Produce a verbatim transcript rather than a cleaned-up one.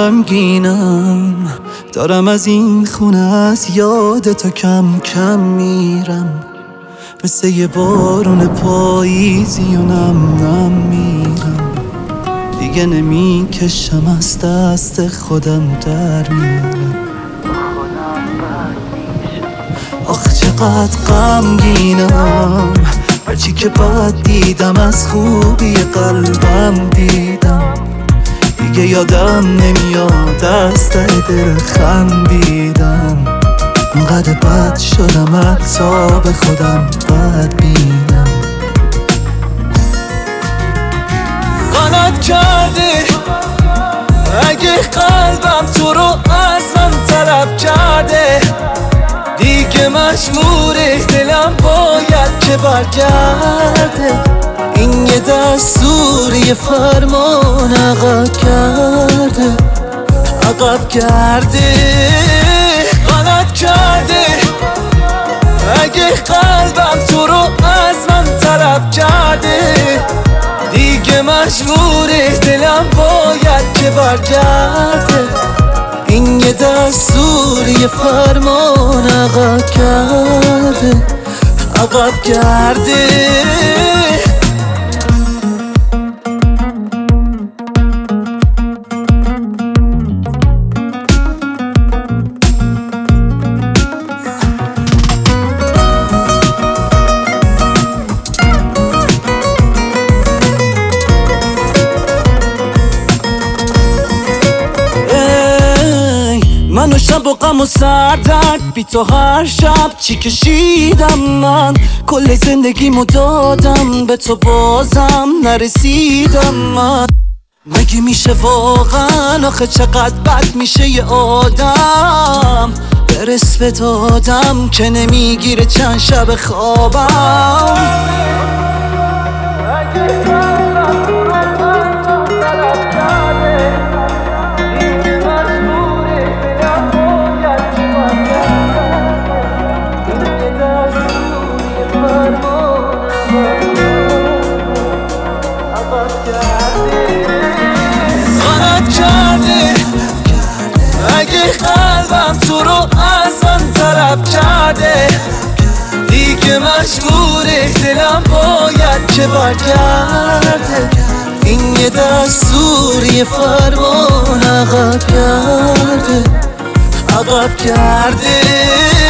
غمگینم، دارم از این خونه از یاد تو کم کم میرم، مثل یه بارون پاییزی و نم نم میرم، دیگه نمیکشم از دست خودم در میرم. آخ چقدر غمگینم، هرچی که بد دیدم از خوبی قلبم دیدم، دیگه یادم نمیاد از ته دل خندیدم، انقدر بد شدم حتی به خودم بد بینم. غلط کردی اگه قلبم تو رو از من طلب کرده، دیگه مجبوره دلم باید که برگرده، این یه دستوری فرمان عقب کرده عقب کرده. غلط کرده اگه قلبم تو رو از من طلب کرده، دیگه مجبوره دلم باید که برگرده، این یه دستوری فرمان عقب کرده عقب کرده. من و شب و غم و سردرد بی تو هر شب چی کشیدم، من کل زندگیمو دادم به تو بازم نرسیدم. من مگه میشه واقعا، آخه چقدر بد میشه یه آدم برس به دادم که نمیگیره چند شب خوابم. غلط کرده اگه قلبم تو رو از من طلب کرده، دیگه مجبوره دلم باید که برگرده، این یه دستوری فرمان عقب کرده عقب کرده.